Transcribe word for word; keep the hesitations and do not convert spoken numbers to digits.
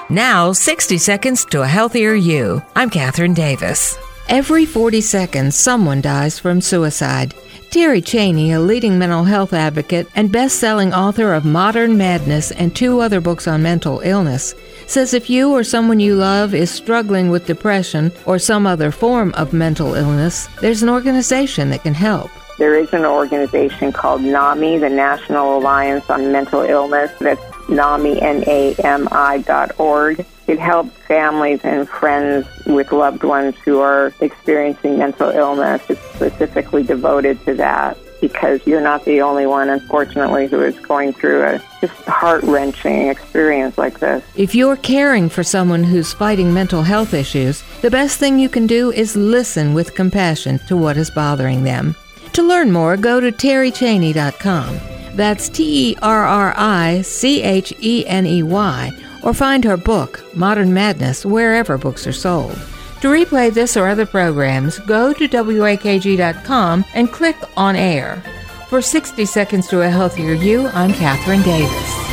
Now, sixty seconds to a healthier you. I'm Catherine Davis. Every forty seconds, someone dies from suicide. Terry Cheney, a leading mental health advocate and best-selling author of Modern Madness and two other books on mental illness, says if you or someone you love is struggling with depression or some other form of mental illness, there's an organization that can help. There is an organization called NAMI, the National Alliance on Mental Illness. That's NAMI, N A M I dot org. It helps families and friends with loved ones who are experiencing mental illness. It's specifically devoted to that because you're not the only one, unfortunately, who is going through a just heart-wrenching experience like this. If you're caring for someone who's fighting mental health issues, the best thing you can do is listen with compassion to what is bothering them. To learn more, go to terry cheney dot com. That's T E R R I C H E N E Y, or find her book, Modern Madness, wherever books are sold. To replay this or other programs, go to W A K G dot com and click on air. For sixty seconds to a Healthier You, I'm Catherine Davis.